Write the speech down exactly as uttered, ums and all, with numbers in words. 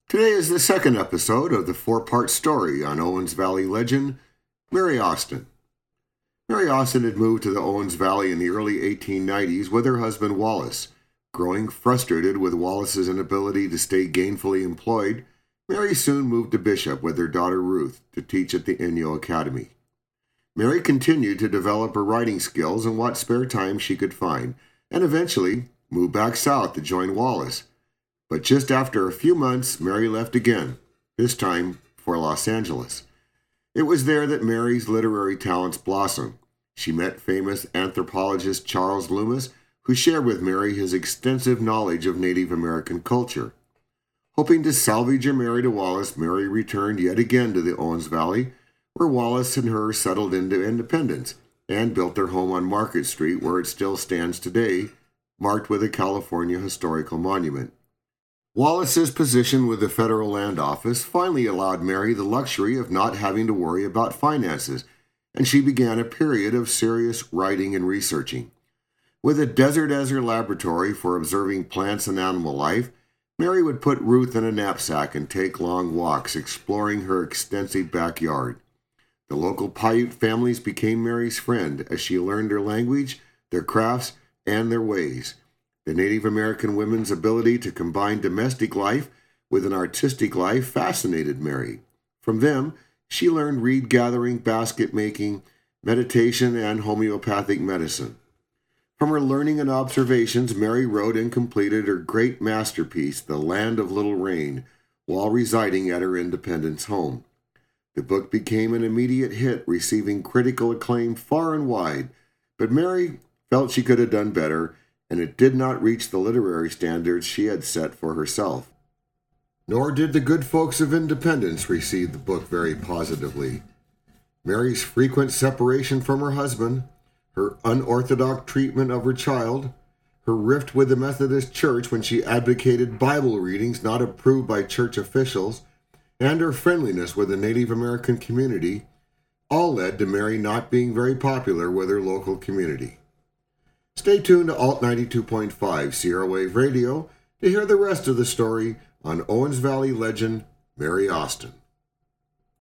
Today is the second episode of the four-part story on Owens Valley legend, Mary Austin. Mary Austin had moved to the Owens Valley in the early eighteen nineties with her husband Wallace. Growing frustrated with Wallace's inability to stay gainfully employed, Mary soon moved to Bishop with her daughter Ruth to teach at the Inyo Academy. Mary continued to develop her writing skills in what spare time she could find, and eventually moved back south to join Wallace. But just after a few months, Mary left again, this time for Los Angeles. It was there that Mary's literary talents blossomed. She met famous anthropologist Charles Loomis, who shared with Mary his extensive knowledge of Native American culture. Hoping to salvage her marriage to Wallace, Mary returned yet again to the Owens Valley, where Wallace and her settled into independence and built their home on Market Street, where it still stands today, marked with a California Historical Monument. Wallace's position with the Federal Land Office finally allowed Mary the luxury of not having to worry about finances, and she began a period of serious writing and researching. With a desert as her laboratory for observing plants and animal life, Mary would put Ruth in a knapsack and take long walks exploring her extensive backyard. The local Paiute families became Mary's friend as she learned their language, their crafts, and their ways. The Native American women's ability to combine domestic life with an artistic life fascinated Mary. From them, she learned reed gathering, basket making, meditation, and homeopathic medicine. From her learning and observations, Mary wrote and completed her great masterpiece, The Land of Little Rain, while residing at her Independence home. The book became an immediate hit, receiving critical acclaim far and wide, but Mary felt she could have done better, and it did not reach the literary standards she had set for herself. Nor did the good folks of Independence receive the book very positively. Mary's frequent separation from her husband, her unorthodox treatment of her child, her rift with the Methodist Church when she advocated Bible readings not approved by church officials, and her friendliness with the Native American community all led to Mary not being very popular with her local community. Stay tuned to Alt ninety-two point five Sierra Wave Radio to hear the rest of the story on Owens Valley legend Mary Austin.